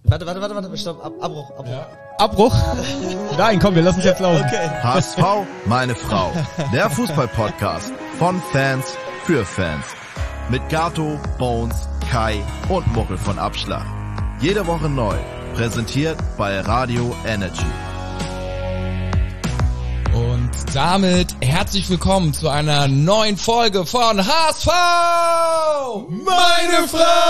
Warte, stopp, Abbruch. Ja. Abbruch? Nein, komm, wir lassen es jetzt laufen. Okay. HSV, meine Frau. Der Fußball-Podcast von Fans für Fans. Mit Gato, Bones, Kai und Muckel von Abschlag. Jede Woche neu. Präsentiert bei Radio Energy. Und damit herzlich willkommen zu einer neuen Folge von HSV, meine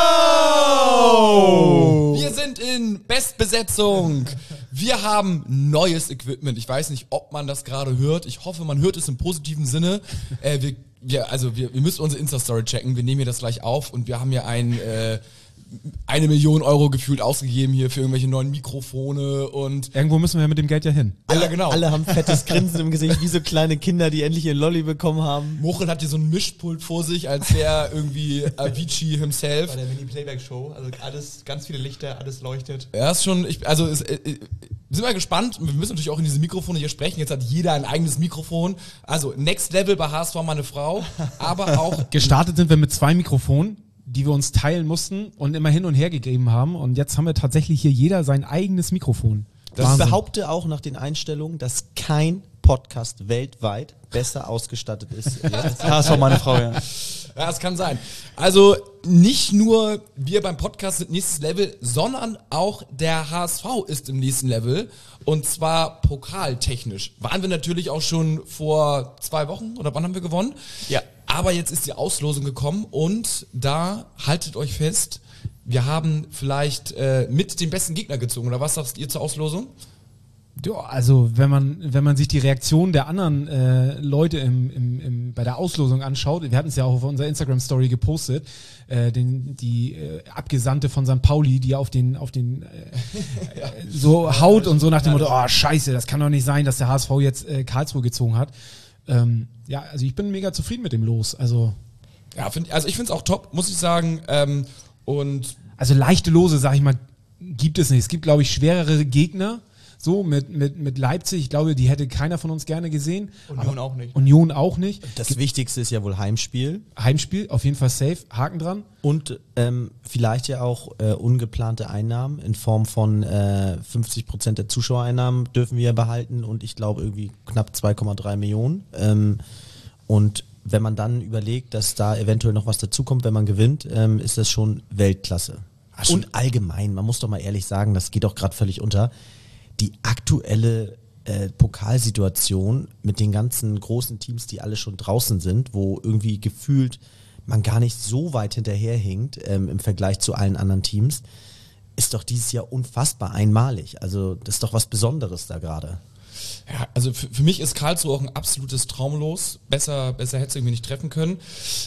Frau! Wir sind in Bestbesetzung. Wir haben neues Equipment. Ich weiß nicht, ob man das gerade hört. Ich hoffe, man hört es im positiven Sinne. Wir müssen unsere Insta-Story checken. Wir nehmen hier das gleich auf und wir haben hier 1 Million Euro gefühlt ausgegeben hier für irgendwelche neuen Mikrofone und... Irgendwo müssen wir mit dem Geld ja hin. Alle haben fettes Grinsen im Gesicht, wie so kleine Kinder, die endlich ihr Lolli bekommen haben. Muchel hat hier so ein Mischpult vor sich, als wäre irgendwie Avicii himself. Bei der Mini-Playback-Show, also alles, ganz viele Lichter, alles leuchtet. Ja, ist schon, sind wir gespannt. Wir müssen natürlich auch in diese Mikrofone hier sprechen. Jetzt hat jeder ein eigenes Mikrofon. Also Next Level bei HSV, meine Frau, aber auch... Gestartet sind wir mit 2 Mikrofonen, die wir uns teilen mussten und immer hin und her gegeben haben. Und jetzt haben wir tatsächlich hier jeder sein eigenes Mikrofon. Ich behaupte auch nach den Einstellungen, dass kein Podcast weltweit besser ausgestattet ist. HSV, meine Frau, ja. Ja, es kann sein. Also nicht nur wir beim Podcast sind nächstes Level, sondern auch der HSV ist im nächsten Level. Und zwar pokaltechnisch. Waren wir natürlich auch schon vor 2 Wochen oder wann haben wir gewonnen? Ja. Aber jetzt ist die Auslosung gekommen und da haltet euch fest, wir haben vielleicht mit den besten Gegner gezogen. Oder was sagt ihr zur Auslosung? Ja, also wenn man sich die Reaktion der anderen Leute bei der Auslosung anschaut, wir hatten es ja auch auf unserer Instagram-Story gepostet, die Abgesandte von St. Pauli, die auf den so haut und so nach dem Motto, oh scheiße, das kann doch nicht sein, dass der HSV jetzt Karlsruhe gezogen hat. Also ich bin mega zufrieden mit dem Los. Also ich finde es auch top, muss ich sagen. Also leichte Lose, sag ich mal, gibt es nicht. Es gibt, glaube ich, schwerere Gegner. So, mit Leipzig, ich glaube, die hätte keiner von uns gerne gesehen. Union auch nicht. Das Wichtigste ist ja wohl Heimspiel. Heimspiel, auf jeden Fall safe, Haken dran. Und vielleicht ja auch ungeplante Einnahmen in Form von 50% der Zuschauereinnahmen dürfen wir behalten und ich glaube irgendwie knapp 2,3 Millionen. Und wenn man dann überlegt, dass da eventuell noch was dazukommt, wenn man gewinnt, ist das schon Weltklasse. Und allgemein, man muss doch mal ehrlich sagen, das geht doch gerade völlig unter, die aktuelle Pokalsituation mit den ganzen großen Teams, die alle schon draußen sind, wo irgendwie gefühlt man gar nicht so weit hinterherhinkt im Vergleich zu allen anderen Teams, ist doch dieses Jahr unfassbar einmalig. Also das ist doch was Besonderes da gerade. Ja, also für mich ist Karlsruhe auch ein absolutes Traumlos. Besser hätte es irgendwie nicht treffen können.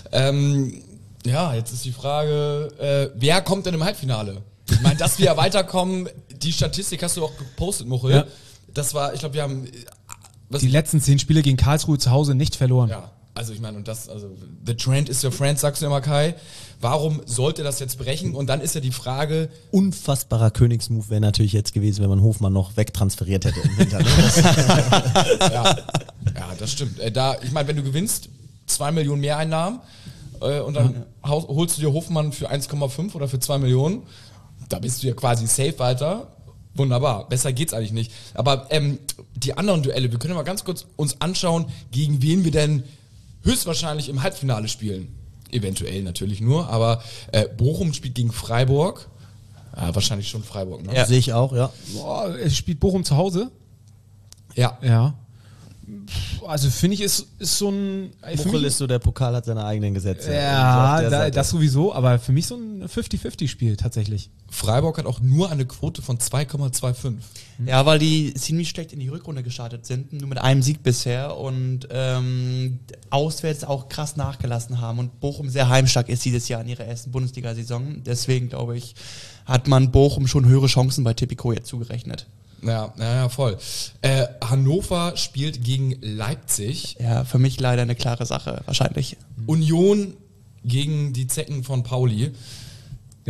Jetzt ist die Frage, wer kommt denn im Halbfinale? Ich meine, dass wir weiterkommen, die Statistik hast du auch gepostet, Muchel. Ja. Das war, ich glaube, wir haben... Die letzten 10 Spiele gegen Karlsruhe zu Hause nicht verloren. Ja, also ich meine, the trend is your friend, sagst du immer, Kai. Warum sollte das jetzt brechen? Und dann ist ja die Frage... Unfassbarer Königsmove wäre natürlich jetzt gewesen, wenn man Hofmann noch wegtransferiert hätte im Winter. Ja, das stimmt. Ich meine, wenn du gewinnst, 2 Millionen Mehreinnahmen und dann holst du dir Hofmann für 1,5 oder für 2 Millionen... Da bist du ja quasi safe weiter. Wunderbar. Besser geht's eigentlich nicht. Aber die anderen Duelle, wir können mal ganz kurz uns anschauen, gegen wen wir denn höchstwahrscheinlich im Halbfinale spielen. Eventuell natürlich nur, aber Bochum spielt gegen Freiburg. Wahrscheinlich schon Freiburg, ne? Ja, sehe ich auch, ja. Boah, spielt Bochum zu Hause? Ja. Ja. Also finde ich, ist so ein... Muchel ist so, der Pokal hat seine eigenen Gesetze. Ja, das sowieso, aber für mich so ein 50-50-Spiel tatsächlich. Freiburg hat auch nur eine Quote von 2,25. Ja, weil die ziemlich schlecht in die Rückrunde gestartet sind, nur mit einem Sieg bisher und auswärts auch krass nachgelassen haben und Bochum sehr heimstark ist dieses Jahr in ihrer ersten Bundesliga-Saison. Deswegen, glaube ich, hat man Bochum schon höhere Chancen bei Tipico jetzt zugerechnet. Ja, voll. Hannover spielt gegen Leipzig. Ja, für mich leider eine klare Sache, wahrscheinlich. Union gegen die Zecken von Pauli. Ja.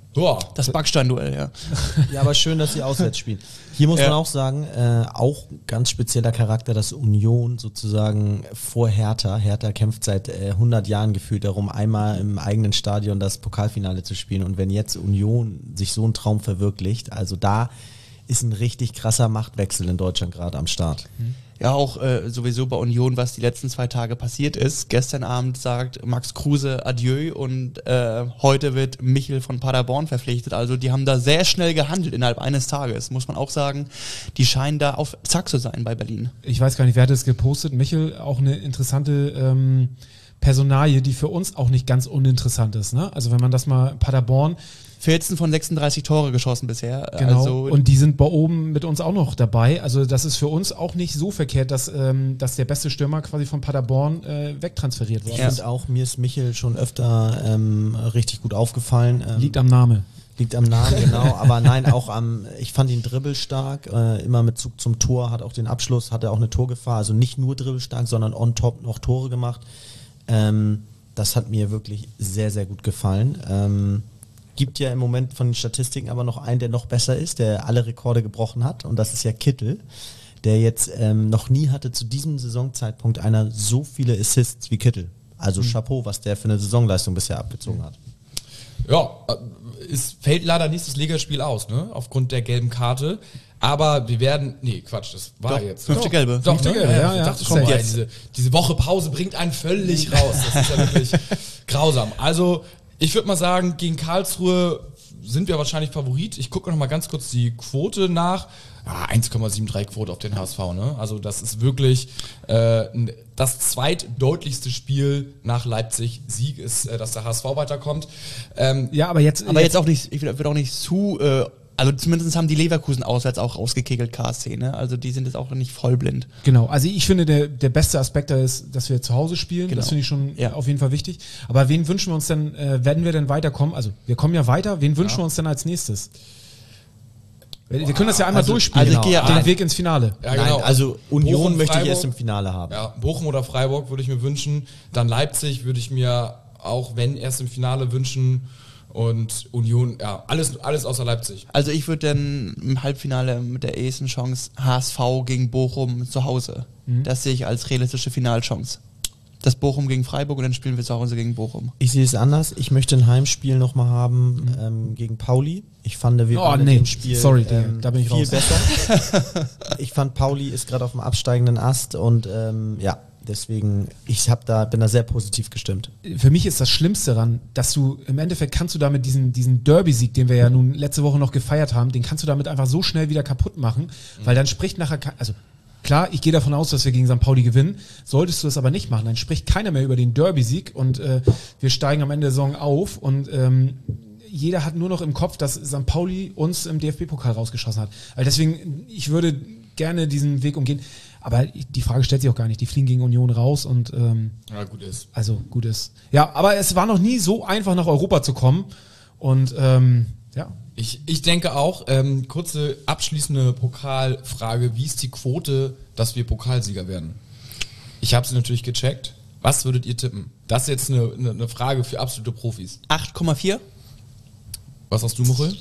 Ja, Das Backstein-Duell, ja. Ja, aber schön, dass sie auswärts spielen. Hier muss man auch sagen, auch ganz spezieller Charakter, dass Union sozusagen vor Hertha. Hertha kämpft seit 100 Jahren gefühlt darum, einmal im eigenen Stadion das Pokalfinale zu spielen. Und wenn jetzt Union sich so einen Traum verwirklicht, also da ist ein richtig krasser Machtwechsel in Deutschland gerade am Start. Ja, auch sowieso bei Union, was die letzten 2 Tage passiert ist. Gestern Abend sagt Max Kruse Adieu und heute wird Michel von Paderborn verpflichtet. Also die haben da sehr schnell gehandelt innerhalb eines Tages. Muss man auch sagen, die scheinen da auf Zack zu sein bei Berlin. Ich weiß gar nicht, wer hat das gepostet. Michel, auch eine interessante Personalie, die für uns auch nicht ganz uninteressant ist. Ne? Also wenn man das mal, Paderborn, 14 von 36 Tore geschossen bisher. genau, Also, und die sind bei oben mit uns auch noch dabei. Also das ist für uns auch nicht so verkehrt, dass der beste Stürmer quasi von Paderborn wegtransferiert Ich wurde. finde auch, mir ist Michel schon öfter richtig gut aufgefallen. Liegt am Name. Liegt am Namen, genau, aber nein, auch ich fand ihn dribbelstark, immer mit Zug zum Tor, hat auch den Abschluss, hatte auch eine Torgefahr, also nicht nur dribbelstark, sondern on top noch Tore gemacht. Das hat mir wirklich sehr, sehr gut gefallen. Gibt ja im Moment von den Statistiken aber noch einen, der noch besser ist, der alle Rekorde gebrochen hat, und das ist ja Kittel, der jetzt noch nie hatte zu diesem Saisonzeitpunkt einer so viele Assists wie Kittel. Also Chapeau, was der für eine Saisonleistung bisher abgezogen hat. Ja, es fällt leider nächstes Ligaspiel aus, ne? Aufgrund der gelben Karte. Aber wir werden, nee, Quatsch, das war Doch, jetzt. 5. Gelbe. Doch, 5. ne? Gelbe, ja, Ich ja. dachte schon Kommt mal, jetzt. diese Woche Pause bringt einen völlig raus. Das ist ja wirklich grausam. Also, ich würde mal sagen, gegen Karlsruhe sind wir wahrscheinlich Favorit. Ich gucke noch mal ganz kurz die Quote nach. 1,73 Quote auf den HSV, ne? Also das ist wirklich das zweitdeutlichste Spiel nach Leipzig Sieg ist, dass der HSV weiterkommt. Ja, aber jetzt auch nicht, ich würde auch nicht zu, also zumindest haben die Leverkusen auswärts auch rausgekegelt, KSC, ne? Also die sind jetzt auch nicht vollblind. Genau, also ich finde, der beste Aspekt da ist, dass wir zu Hause spielen. Genau. Das finde ich schon Ja. auf jeden Fall wichtig. Aber wen wünschen wir uns denn, werden wir denn weiterkommen? Also wir kommen ja weiter, wen wünschen wir uns denn als nächstes? Wir können das ja einmal durchspielen, also ich gehe ja den ein. Weg ins Finale. Ja, Nein, genau. also Union Bochum, möchte ich Freiburg. erst im Finale haben. Ja, Bochum oder Freiburg würde ich mir wünschen. Dann Leipzig würde ich mir auch, wenn erst im Finale wünschen. Und Union, ja, alles außer Leipzig. Also ich würde dann im Halbfinale mit der ehesten Chance HSV gegen Bochum zu Hause. Das sehe ich als realistische Finalchance. Das Bochum gegen Freiburg und dann spielen wir zu Hause gegen Bochum. Ich sehe es anders. Ich möchte ein Heimspiel nochmal haben gegen Pauli. Ich fand, wir waren in nee, dem Spiel sorry, Digga, da bin ich viel raus. besser. Ich fand, Pauli ist gerade auf dem absteigenden Ast und ja, deswegen, bin da sehr positiv gestimmt. Für mich ist das Schlimmste daran, dass du im Endeffekt kannst du damit diesen Derby-Sieg, den wir ja nun letzte Woche noch gefeiert haben, den kannst du damit einfach so schnell wieder kaputt machen, weil dann spricht nachher, also klar, ich gehe davon aus, dass wir gegen St. Pauli gewinnen. Solltest du das aber nicht machen, dann spricht keiner mehr über den Derby-Sieg und wir steigen am Ende der Saison auf und jeder hat nur noch im Kopf, dass St. Pauli uns im DFB-Pokal rausgeschossen hat. Also deswegen, ich würde gerne diesen Weg umgehen. Aber die Frage stellt sich auch gar nicht. Die fliegen gegen Union raus und Ja, gut ist. also gut ist. Ja, aber es war noch nie so einfach, nach Europa zu kommen. Und ja. Ich denke auch, kurze abschließende Pokalfrage, wie ist die Quote, dass wir Pokalsieger werden? Ich habe sie natürlich gecheckt. Was würdet ihr tippen? Das ist jetzt eine Frage für absolute Profis. 8,4? Was hast du, Muchel?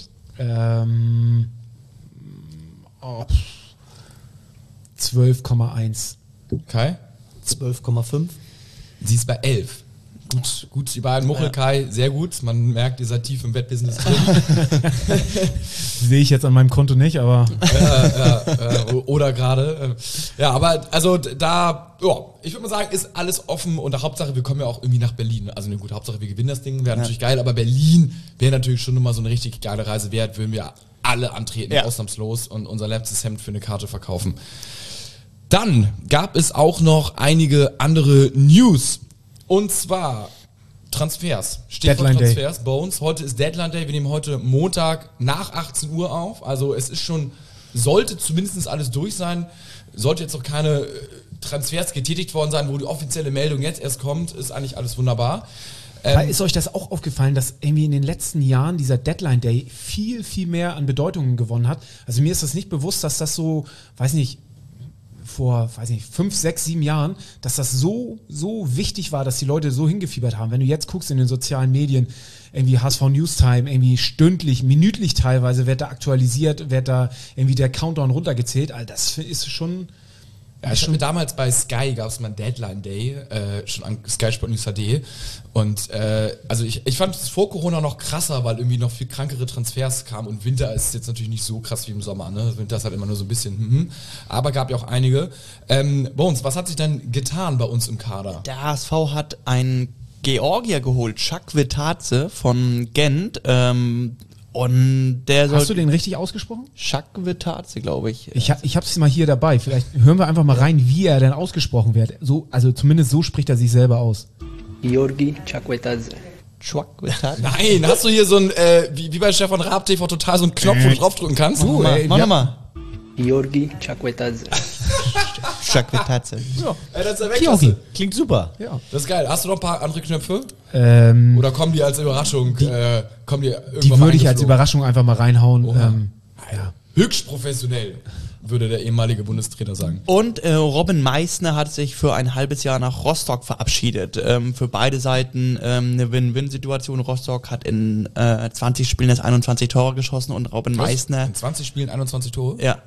12,1. Kai? 12,5. Sie ist bei 11. Gut, die beiden. Muchel, Kai, sehr gut. Man merkt, ihr seid tief im Wettbusiness drin. Sehe ich jetzt an meinem Konto nicht, aber Oder gerade. Ja, aber also da, ja, ich würde mal sagen, ist alles offen und Hauptsache, wir kommen ja auch irgendwie nach Berlin. Also ne, gut, Hauptsache, wir gewinnen das Ding, wäre natürlich geil, aber Berlin wäre natürlich schon immer so eine richtig geile Reise wert, würden wir alle antreten, ausnahmslos, und unser letztes Hemd für eine Karte verkaufen. Dann gab es auch noch einige andere News. Und zwar Transfers. Stichwort Deadline Day. Transfers, Bones. Heute ist Deadline Day. Wir nehmen heute Montag nach 18 Uhr auf. Also es ist schon, sollte zumindest alles durch sein. Sollte jetzt noch keine Transfers getätigt worden sein, wo die offizielle Meldung jetzt erst kommt, ist eigentlich alles wunderbar. ist euch das auch aufgefallen, dass irgendwie in den letzten Jahren dieser Deadline Day viel, viel mehr an Bedeutungen gewonnen hat? Also mir ist das nicht bewusst, dass das so, vor 5, 6, 7 Jahren, dass das so wichtig war, dass die Leute so hingefiebert haben. Wenn du jetzt guckst in den sozialen Medien, irgendwie HSV Newstime, irgendwie stündlich, minütlich teilweise wird da aktualisiert, wird da irgendwie der Countdown runtergezählt. Also das ist schon... Ja, ich hatte damals bei Sky gab es mal einen Deadline Day, schon an Sky Sport News HD. Und also ich fand es vor Corona noch krasser, weil irgendwie noch viel krankere Transfers kamen und Winter ist jetzt natürlich nicht so krass wie im Sommer. Ne? Winter ist halt immer nur so ein bisschen, aber gab ja auch einige. Bones, was hat sich denn getan bei uns im Kader? Der HSV hat einen Georgier geholt, Chakvetadze von Gent. Und der soll... Hast du den richtig ausgesprochen? Chakvetadze, glaube ich. Ich hab's mal hier dabei. Vielleicht hören wir einfach mal rein, wie er denn ausgesprochen wird. So, also zumindest so spricht er sich selber aus. Georgi Chakvetadze. Chakvetadze? Nein, hast du hier so ein, wie bei Stefan Raab TV total so einen Knopf, wo du draufdrücken kannst? Mach nochmal. Georgi Chakvetadze. Chakvetadze. Das ist ja weg. Georgi. Klingt super. Ja. Das ist geil. Hast du noch ein paar andere Knöpfe? Oder kommen die als Überraschung? Kommen die irgendwann Die mal würde ich als eingeflogen? Überraschung einfach mal reinhauen. Ja. Höchst professionell, würde der ehemalige Bundestrainer sagen. Und Robin Meissner hat sich für ein halbes Jahr nach Rostock verabschiedet. Für beide Seiten eine Win-Win-Situation. Rostock hat in 20 Spielen erst 21 Tore geschossen und Robin Meissner... In 20 Spielen 21 Tore? Ja.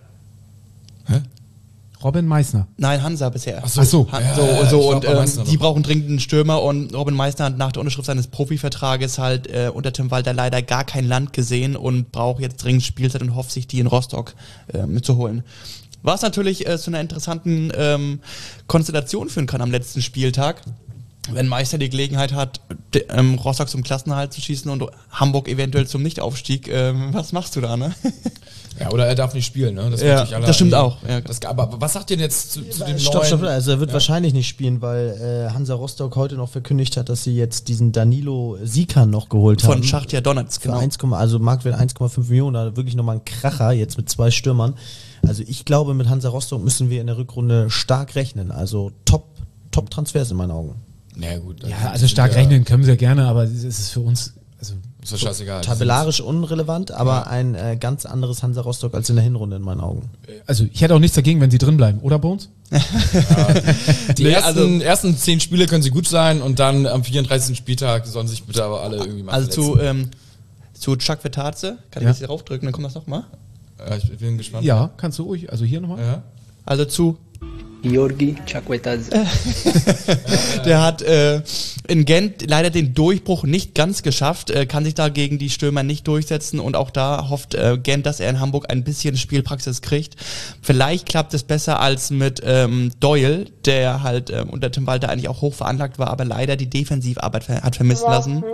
Robin Meissner. Nein, Hansa bisher. Ach so. Und bei Meissner die noch. brauchen dringend einen Stürmer und Robin Meissner hat nach der Unterschrift seines Profivertrages halt unter Tim Walter leider gar kein Land gesehen und braucht jetzt dringend Spielzeit und hofft sich, die in Rostock mitzuholen. Was natürlich zu einer interessanten Konstellation führen kann am letzten Spieltag, wenn Meister die Gelegenheit hat, Rostock zum Klassenerhalt zu schießen und Hamburg eventuell zum Nichtaufstieg. Was machst du da, ne? Ja, oder er darf nicht spielen, ne? Ja, das stimmt auch. Ja. Aber was sagt ihr denn jetzt zu dem Stopp, neuen... also er wird wahrscheinlich nicht spielen, weil Hansa Rostock heute noch verkündigt hat, dass sie jetzt diesen Danilo Sikan noch geholt haben. Von Schachtja Donetsk, Für genau. also Marktwert 1,5 Millionen, da wirklich nochmal ein Kracher, jetzt mit 2 Stürmern. Also ich glaube, mit Hansa Rostock müssen wir in der Rückrunde stark rechnen. Also Top-Transfers in meinen Augen. Na gut. Ja, also stark rechnen können wir gerne, aber es ist für uns... Also Ist doch scheißegal. Tabellarisch unrelevant, aber ein ganz anderes Hansa Rostock als in der Hinrunde in meinen Augen. Also ich hätte auch nichts dagegen, wenn sie drin bleiben, oder Bones? Die ersten 10 Spiele können sie gut sein und dann am 34. Spieltag sollen sich bitte aber alle irgendwie mal Also verletzen. zu Chakvetadze, kann ich Ja. jetzt hier draufdrücken, dann kommt das nochmal. Ich bin gespannt. Ja, kannst du ruhig. Also hier nochmal. Ja. Also zu, Georgi Chakvetadze. der hat in Gent leider den Durchbruch nicht ganz geschafft, kann sich da gegen die Stürmer nicht durchsetzen und auch da hofft Gent, dass er in Hamburg ein bisschen Spielpraxis kriegt. Vielleicht klappt es besser als mit Doyle, der halt unter Tim Walter eigentlich auch hoch veranlagt war, aber leider die Defensivarbeit hat vermissen lassen.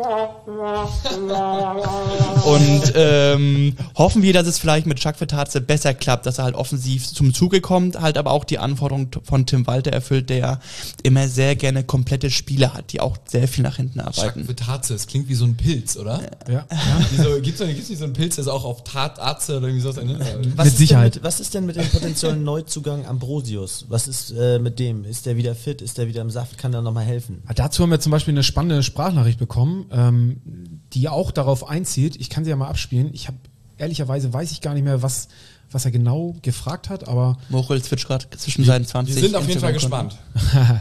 Und hoffen wir, dass es vielleicht mit Chakvetadze besser klappt, dass er halt offensiv zum Zuge kommt, halt aber auch die Anforderungen von Tim Walter erfüllt, der immer sehr gerne komplette Spieler hat, die auch sehr viel nach hinten arbeiten. Chakvetadze, das klingt wie so ein Pilz, oder? Ja. Gibt's nicht so einen Pilz, der ist auch auf Tatarze oder irgendwie sowas? Ne? Mit Sicherheit. Was ist denn mit dem potenziellen Neuzugang Ambrosius? Was ist mit dem? Ist der wieder fit? Ist der wieder im Saft? Kann der nochmal helfen? Dazu haben wir zum Beispiel eine spannende Sprachnachricht bekommen, die auch darauf einzieht. Ich kann sie ja mal abspielen. Ich habe ehrlicherweise weiß ich gar nicht mehr, was er genau gefragt hat, aber Mochel switcht gerade zwischen seinen 20. Wir sind auf jeden Fall Instagram-Konten. gespannt.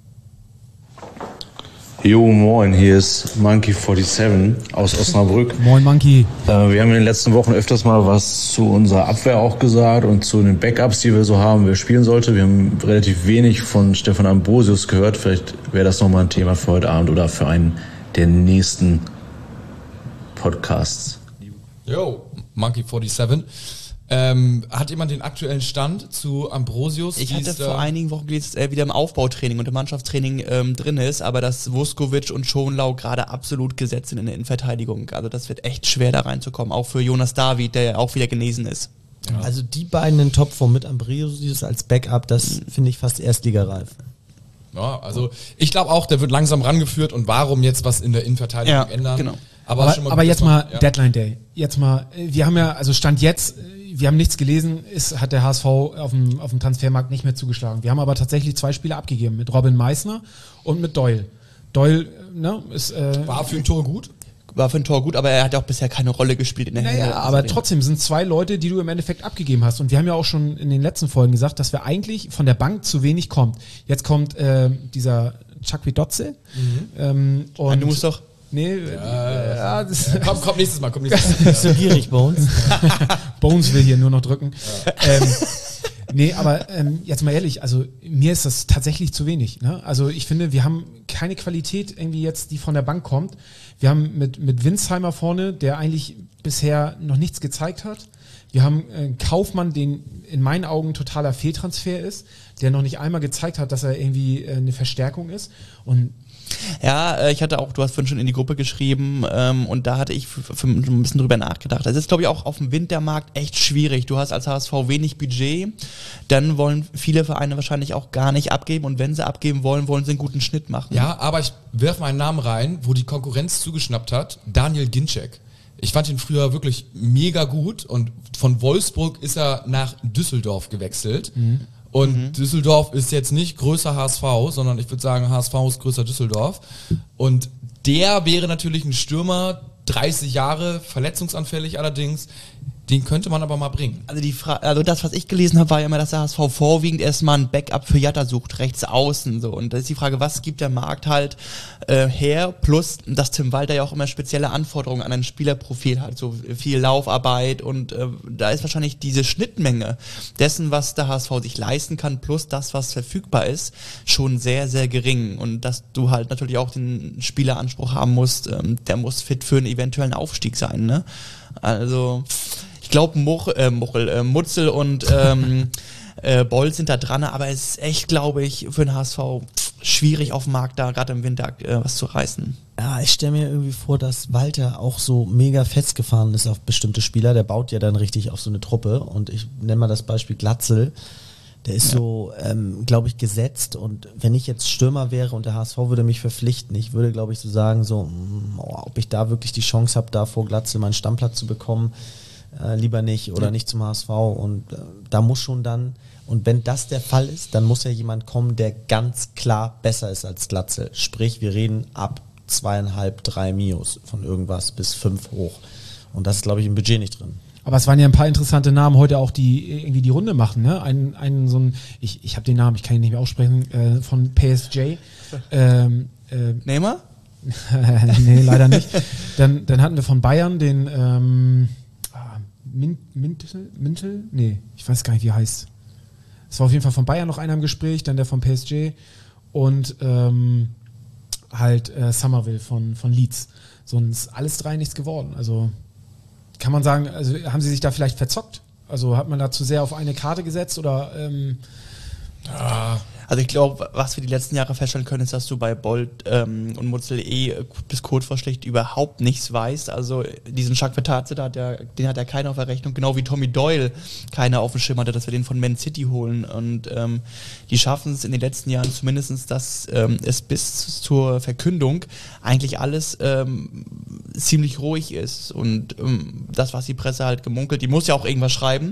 Jo, moin, hier ist Monkey47 aus Osnabrück. Moin Monkey. Wir haben in den letzten Wochen öfters mal was zu unserer Abwehr auch gesagt und zu den Backups, die wir so haben, wer spielen sollte. Wir haben relativ wenig von Stefan Ambrosius gehört. Vielleicht wäre das nochmal ein Thema für heute Abend oder für einen der nächsten Podcasts. Yo, Monkey47. Hat jemand den aktuellen Stand zu Ambrosius? Ich Wie hatte ist vor da- einigen Wochen gelesen, dass er wieder im Aufbautraining und im Mannschaftstraining drin ist, aber dass Vuskovic und Schonlau gerade absolut gesetzt sind in der Innenverteidigung. Also das wird echt schwer da reinzukommen, auch für Jonas David, der ja auch wieder genesen ist. Also die beiden in Topform mit Ambrosius als Backup, das finde ich fast erstligareif. Ja, also ich glaube auch, der wird langsam rangeführt und warum jetzt was in der Innenverteidigung Ja, ändern? genau. Aber, schon mal Aber gut, jetzt dass man- mal ja. Deadline Day. Jetzt mal, wir haben ja, also Stand jetzt, wir haben nichts gelesen, hat der HSV auf dem Transfermarkt nicht mehr zugeschlagen. Wir haben aber tatsächlich 2 Spieler abgegeben, mit Robin Meissner und mit Doyle. Doyle, ne, ist... War für ein Tor gut? War für ein Tor gut, aber er hat auch bisher keine Rolle gespielt in der Naja, Hinrunde. aber trotzdem sind 2 Leute, die du im Endeffekt abgegeben hast. Und wir haben ja auch schon in den letzten Folgen gesagt, dass wir eigentlich von der Bank zu wenig kommt. Jetzt kommt dieser Chakvetadze. Du musst doch... Nee, Komm nächstes Mal. Bist du gierig, Bones? Bones will hier nur noch drücken. Nee, aber jetzt mal ehrlich, also mir ist das tatsächlich zu wenig. Ne? Also ich finde, wir haben keine Qualität irgendwie jetzt, die von der Bank kommt. Wir haben mit Winsheimer vorne, der eigentlich bisher noch nichts gezeigt hat. Wir haben Kaufmann, den in meinen Augen totaler Fehltransfer ist, der noch nicht einmal gezeigt hat, dass er irgendwie eine Verstärkung ist. Und ja, ich hatte auch, du hast vorhin schon in die Gruppe geschrieben und da hatte ich ein bisschen drüber nachgedacht. Es ist, glaube ich, auch auf dem Wintermarkt echt schwierig. Du hast als HSV wenig Budget, dann wollen viele Vereine wahrscheinlich auch gar nicht abgeben und wenn sie abgeben wollen, wollen sie einen guten Schnitt machen. Ja, aber ich werfe mal einen Namen rein, wo die Konkurrenz zugeschnappt hat, Daniel Ginczek. Ich fand ihn früher wirklich mega gut und von Wolfsburg ist er nach Düsseldorf gewechselt. Und Düsseldorf ist jetzt nicht größer HSV, sondern ich würde sagen, HSV ist größer Düsseldorf. Und der wäre natürlich ein Stürmer, 30 Jahre, verletzungsanfällig allerdings. Den könnte man aber mal bringen. Also das, was ich gelesen habe, war ja immer, dass der HSV vorwiegend erstmal ein Backup für Jatta sucht, rechts außen. So. Und da ist die Frage, was gibt der Markt halt her? Plus, dass Tim Walter ja auch immer spezielle Anforderungen an ein Spielerprofil hat, so viel Laufarbeit und da ist wahrscheinlich diese Schnittmenge dessen, was der HSV sich leisten kann, plus das, was verfügbar ist, schon sehr, sehr gering. Und dass du halt natürlich auch den Spieleranspruch haben musst, der muss fit für einen eventuellen Aufstieg sein, ne? Also ich glaube, Mutzel und Boll sind da dran, aber es ist echt, glaube ich, für den HSV schwierig auf dem Markt da, gerade im Winter, was zu reißen. Ja, ich stelle mir irgendwie vor, dass Walter auch so mega festgefahren ist auf bestimmte Spieler. Der baut ja dann richtig auf so eine Truppe und ich nenne mal das Beispiel Glatzel. Der ist so, glaube ich, gesetzt und wenn ich jetzt Stürmer wäre und der HSV würde mich verpflichten, ich würde, glaube ich, so sagen, ob ich da wirklich die Chance habe, da vor Glatzel meinen Stammplatz zu bekommen, lieber nicht oder nicht zum HSV und da muss schon dann, und wenn das der Fall ist, dann muss ja jemand kommen, der ganz klar besser ist als Glatzel. Sprich, wir reden ab 2,5, 3 Mios von irgendwas bis 5 hoch und das ist, glaube ich, im Budget nicht drin. aber es waren ja ein paar interessante Namen heute auch, die irgendwie die Runde machen. Ne? Ich habe den Namen, ich kann ihn nicht mehr aussprechen, von PSG. Neymar? Nee, leider nicht. Dann hatten wir von Bayern den Mintel? Nee, ich weiß gar nicht, wie er heißt. Es war auf jeden Fall von Bayern noch einer im Gespräch, dann der von PSG und Somerville von Leeds. Sonst alles drei nichts geworden. Also kann man sagen, also haben sie sich da vielleicht verzockt? Also hat man da zu sehr auf eine Karte gesetzt oder Also ich glaube, was wir die letzten Jahre feststellen können, ist, dass du bei Bolt und Mutzel bis kurz vor schlecht überhaupt nichts weißt. Also diesen Jacques Vertatze, den hat ja keiner auf der Rechnung, genau wie Tommy Doyle keiner auf dem Schirm hatte, dass wir den von Man City holen. Und die schaffen es in den letzten Jahren zumindest, dass es bis zur Verkündung eigentlich alles ziemlich ruhig ist. Und das, was die Presse halt gemunkelt, die muss ja auch irgendwas schreiben.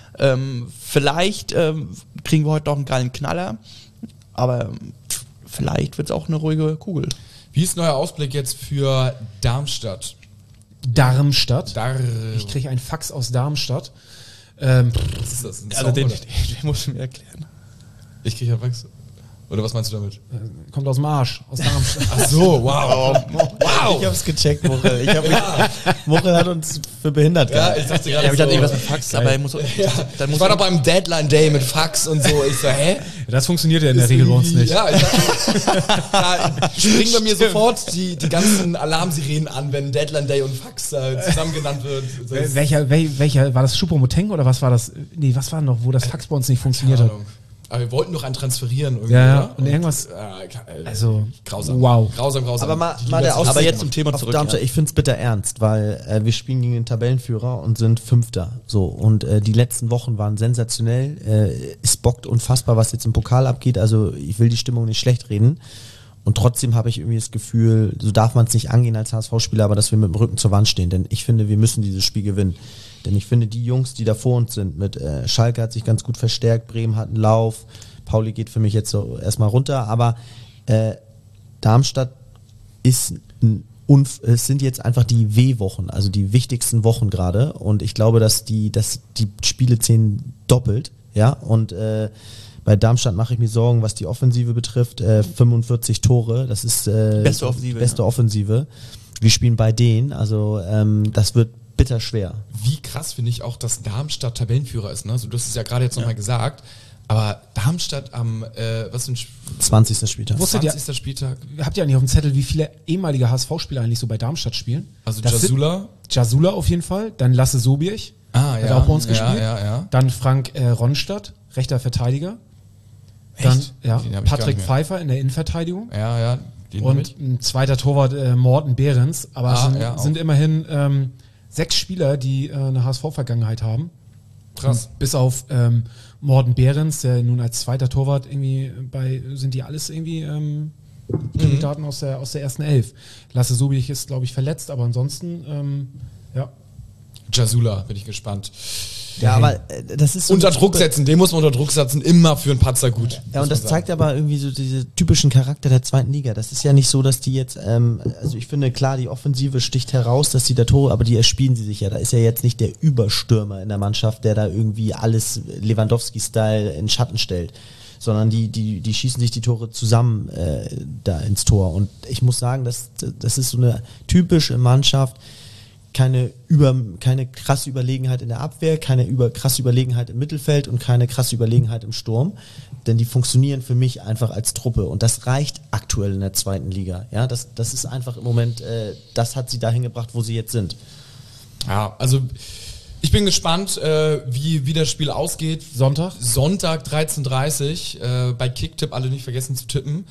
Vielleicht kriegen wir heute noch einen geilen Knaller, aber vielleicht wird es auch eine ruhige Kugel. Wie ist neuer Ausblick jetzt für Darmstadt? Darmstadt? Ich kriege einen Fax aus Darmstadt. Was ist das? Also den musst du mir erklären. Ich kriege ja Fax. Oder was meinst du damit? Kommt aus dem Arsch, aus Darmstadt. Ach so, wow. Wow. Ich hab's gecheckt, Muchel. Muchel hat uns für behindert gehalten. Ich dachte gerade Ja, aber ich hatte irgendwas mit Fax, geil. aber er muss, Ich war doch beim Deadline Day mit Fax und so. Ich so, hä? Das funktioniert ja in der Regel bei uns nicht. Ja, ich dachte, da springen bei mir sofort die ganzen Alarmsirenen an, wenn Deadline Day und Fax zusammen genannt wird. Welcher war das? Choupo-Moting oder was war das? Nee, was war noch, wo das Fax bei uns nicht funktioniert hat? Aber wir wollten noch einen transferieren irgendwie. Ja, oder? und irgendwas. Also, grausam. wow. Grausam. Aber mal Die der letzte- Ausblick Aber jetzt zum Thema auf zurück, Darmstadt. ja. Ich find's bitter ernst, weil wir spielen gegen den Tabellenführer und sind Fünfter. So, und die letzten Wochen waren sensationell. Es bockt unfassbar, was jetzt im Pokal abgeht. Also ich will die Stimmung nicht schlecht reden. Und trotzdem habe ich irgendwie das Gefühl, so darf man es nicht angehen als HSV-Spieler, aber dass wir mit dem Rücken zur Wand stehen. Denn ich finde, wir müssen dieses Spiel gewinnen. Denn ich finde, die Jungs, die da vor uns sind, mit Schalke hat sich ganz gut verstärkt, Bremen hat einen Lauf, Pauli geht für mich jetzt so erstmal runter, aber Darmstadt ist es sind jetzt einfach die W-Wochen, also die wichtigsten Wochen gerade, und ich glaube, dass die Spiele zählen doppelt, ja, und bei Darmstadt mache ich mir Sorgen, was die Offensive betrifft, 45 Tore, das ist Beste Offensive, Offensive. wir spielen bei denen, also das wird bitter schwer. Wie krass finde ich auch, dass Darmstadt Tabellenführer ist. Ne? Also du hast es ja gerade jetzt nochmal gesagt, aber Darmstadt am 20. Spieltag. 20. Spieltag. Habt ihr eigentlich auf dem Zettel, wie viele ehemalige HSV-Spieler eigentlich so bei Darmstadt spielen? Also Das Jasula. Jasula auf jeden Fall, dann Lasse Sobierch, hat auch bei uns gespielt. Ja. Dann Frank Ronstadt, rechter Verteidiger. Dann Echt? ja, Den hab ich gar Patrick nicht mehr. Pfeiffer in der Innenverteidigung. Ja, den Und ein zweiter Torwart Morten Behrens. Aber es sind auch. immerhin 6 Spieler, die eine HSV-Vergangenheit haben. Krass. Und bis auf Morten Behrens, der nun als zweiter Torwart irgendwie sind die alles irgendwie Kandidaten aus der ersten Elf. Lasse Sobich ist, glaube ich, verletzt, aber ansonsten, ja. Jasula, bin ich gespannt. Ja, aber das ist so Unter eine Druck Truppe- setzen, den muss man unter Druck setzen, immer für einen Patzer gut. Ja, und das zeigt aber irgendwie so diese typischen Charakter der zweiten Liga. Das ist ja nicht so, dass die jetzt, also ich finde klar, die Offensive sticht heraus, dass die da Tore, aber die erspielen sie sich ja. Da ist ja jetzt nicht der Überstürmer in der Mannschaft, der da irgendwie alles Lewandowski-Style in Schatten stellt, sondern die schießen sich die Tore zusammen da ins Tor. Und ich muss sagen, das ist so eine typische Mannschaft, keine krasse Überlegenheit in der Abwehr, keine krasse Überlegenheit im Mittelfeld und keine krasse Überlegenheit im Sturm, denn die funktionieren für mich einfach als Truppe und das reicht aktuell in der zweiten Liga. Ja, das ist einfach im Moment, das hat sie dahin gebracht, wo sie jetzt sind. Ja, also ich bin gespannt, wie das Spiel ausgeht. Sonntag 13:30 bei Kicktipp, alle nicht vergessen zu tippen.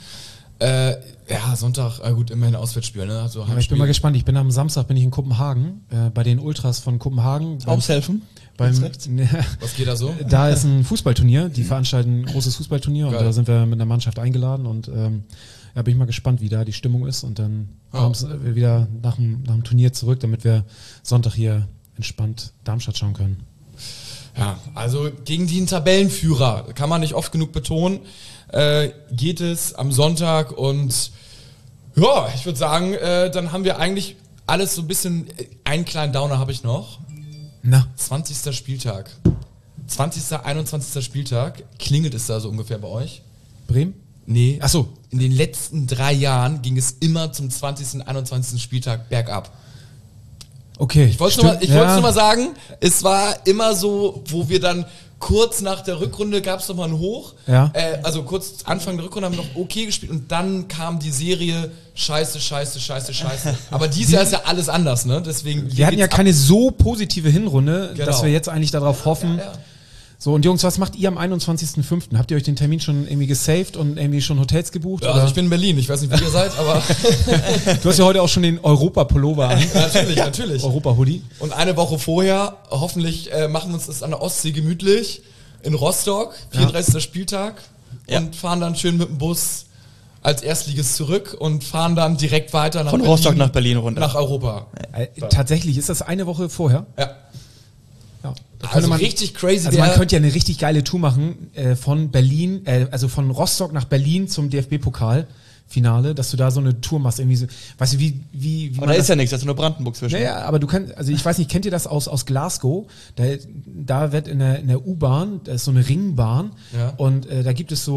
Ja, Sonntag, gut, immerhin Auswärtsspiel, ne? Also Aber ich bin mal gespannt. Am Samstag bin ich in Kopenhagen, bei den Ultras von Kopenhagen. Aushelfen? Was geht da so? Da ist ein Fußballturnier, die veranstalten ein großes Fußballturnier und Geil. da sind wir mit einer Mannschaft eingeladen und ja, bin ich mal gespannt, wie da die Stimmung ist und dann abends wieder nach dem Turnier zurück, damit wir Sonntag hier entspannt Darmstadt schauen können. Ja, also gegen den Tabellenführer, kann man nicht oft genug betonen, geht es am Sonntag und ja, ich würde sagen, dann haben wir eigentlich alles so ein bisschen, einen kleinen Downer habe ich noch. Na, 20. Spieltag. 20., 21. Spieltag. Klingelt es da so ungefähr bei euch? Bremen? Nee. Ach so. In den letzten 3 Jahren ging es immer zum 20., 21. Spieltag bergab. Okay. Ich wollte es nur mal sagen, es war immer so, wo wir dann kurz nach der Rückrunde gab es nochmal einen Hoch. Ja. Also kurz Anfang der Rückrunde haben wir noch okay gespielt und dann kam die Serie Scheiße. Aber dieses Jahr ist ja alles anders, ne? Deswegen. Wir hatten ja keine so positive Hinrunde, Genau. dass wir jetzt eigentlich darauf hoffen. Ja. So, und Jungs, was macht ihr am 21.05.? Habt ihr euch den Termin schon irgendwie gesaved und irgendwie schon Hotels gebucht? Ja, oder? also ich bin in Berlin, ich weiß nicht, wie ihr seid, aber Du hast ja heute auch schon den Europa-Pullover an. natürlich. Europa-Hoodie. Und eine Woche vorher, hoffentlich machen wir uns das an der Ostsee gemütlich in Rostock, 34. Spieltag und fahren dann schön mit dem Bus als Erstligist zurück und fahren dann direkt weiter Von Rostock nach Berlin runter. Nach Europa. Tatsächlich, ist das eine Woche vorher? Ja. Ja. Da Also könnte richtig crazy. Also man könnte ja eine richtig geile Tour machen von Berlin, also von Rostock nach Berlin zum DFB-Pokal-Finale, dass du da so eine Tour machst, irgendwie so, weißt du, wie Aber man da das- ist ja nichts, da ist nur Brandenburg zwischen. Naja, aber du kannst, also ich weiß nicht, kennt ihr das aus Glasgow? Da wird in der U-Bahn, da ist so eine Ringbahn Ja. und da gibt es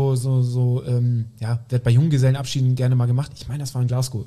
wird bei Junggesellenabschieden gerne mal gemacht. Ich meine, das war in Glasgow.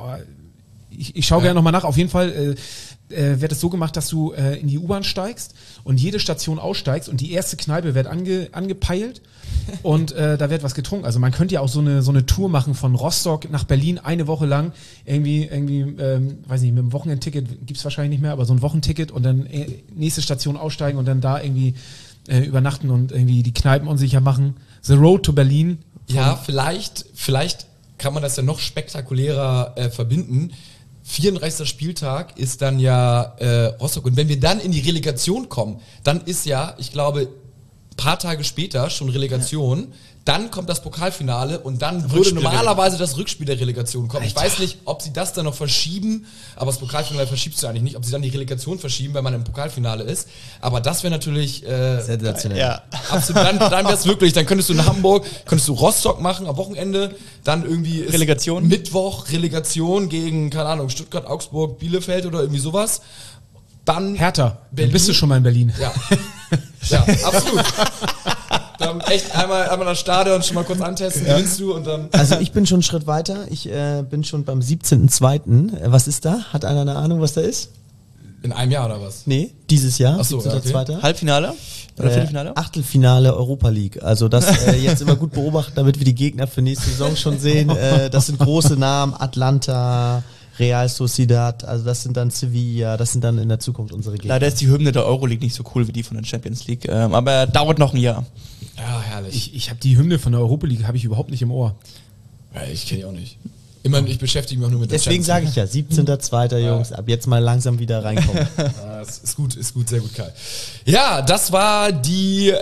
Ich schaue gerne nochmal nach. Auf jeden Fall wird es so gemacht, dass du in die U-Bahn steigst und jede Station aussteigst und die erste Kneipe wird angepeilt und da wird was getrunken. Also man könnte ja auch so eine Tour machen von Rostock nach Berlin eine Woche lang. Irgendwie weiß nicht, mit dem Wochenendticket gibt's wahrscheinlich nicht mehr, aber so ein Wochenticket und dann nächste Station aussteigen und dann da irgendwie übernachten und irgendwie die Kneipen unsicher machen. The Road to Berlin. Ja, vielleicht kann man das ja noch spektakulärer verbinden. 34. Spieltag ist dann ja Rostock. Und wenn wir dann in die Relegation kommen, dann ist ja, ich glaube, ein paar Tage später schon Relegation. Dann kommt das Pokalfinale und dann würde normalerweise das Rückspiel der Relegation kommen. Ich weiß nicht, ob sie das dann noch verschieben, aber das Pokalfinale verschiebst du eigentlich nicht, ob sie dann die Relegation verschieben, wenn man im Pokalfinale ist. Aber das wäre natürlich Sensationell. Ja. absolut, dann wäre es wirklich, dann könntest du in Hamburg, könntest du Rostock machen am Wochenende, dann irgendwie ist Relegation. Mittwoch Relegation gegen, keine Ahnung, Stuttgart, Augsburg, Bielefeld oder irgendwie sowas. Dann Hertha. Dann Berlin. bist du schon mal in Berlin. Ja, ja, absolut. echt einmal das Stadion schon mal kurz antesten, gewinnst du und dann... Also ich bin schon einen Schritt weiter. Ich bin schon beim 17.02. Was ist da? Hat einer eine Ahnung, was da ist? In einem Jahr oder was? Nee, dieses Jahr. Ach so, ja, okay. 17.02. Halbfinale? Oder Viertelfinale? Achtelfinale Europa League. Also das jetzt immer gut beobachten, damit wir die Gegner für nächste Saison schon sehen. Das sind große Namen. Atlanta, Real Sociedad, also das sind dann Sevilla, das sind dann in der Zukunft unsere Gegner. Leider ist die Hymne der Euroleague nicht so cool wie die von der Champions League, aber dauert noch ein Jahr. Ja, herrlich. Ich habe die Hymne von der Europa League habe ich überhaupt nicht im Ohr. Ja, ich kenne die auch nicht. Immerhin, ich beschäftige mich auch nur mit der Deswegen sage ich ja, 17.02. Jungs, ab jetzt mal langsam wieder reinkommen. Das ist gut, sehr gut, Kai. Ja, das war die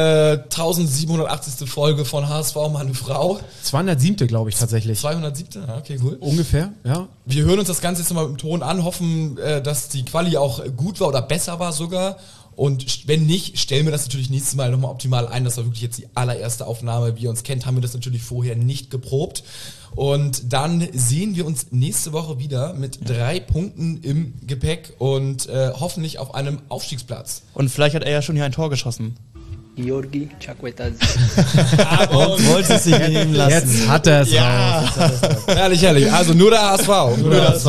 1780. Folge von HSV, meine Frau. 207. glaube ich tatsächlich. 207. Ja, okay, cool. Ungefähr, ja. Wir hören uns das Ganze jetzt nochmal mit dem Ton an, hoffen, dass die Quali auch gut war oder besser war sogar. Und wenn nicht, stellen wir das natürlich nächstes Mal nochmal optimal ein. Das war wirklich jetzt die allererste Aufnahme. Wie ihr uns kennt, haben wir das natürlich vorher nicht geprobt. Und dann sehen wir uns nächste Woche wieder mit 3 Punkten im Gepäck und hoffentlich auf einem Aufstiegsplatz. Und vielleicht hat er ja schon hier ein Tor geschossen. Georgi Chakwetadze. Und wollte es sich nehmen lassen. Jetzt hat er es raus. Herrlich, herrlich. Also nur der HSV. Nur der HSV.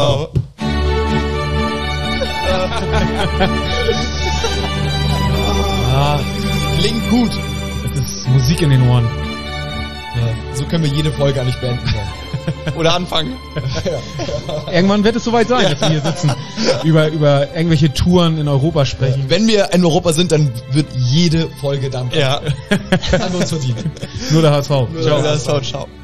Klingt gut. Das ist Musik in den Ohren. So können wir jede Folge eigentlich beenden. Oder anfangen. Irgendwann wird es soweit sein, dass wir hier sitzen, über irgendwelche Touren in Europa sprechen. Wenn wir in Europa sind, dann wird jede Folge dann. Ja. Haben wir uns verdient. Nur der HSV. Ciao. Ciao.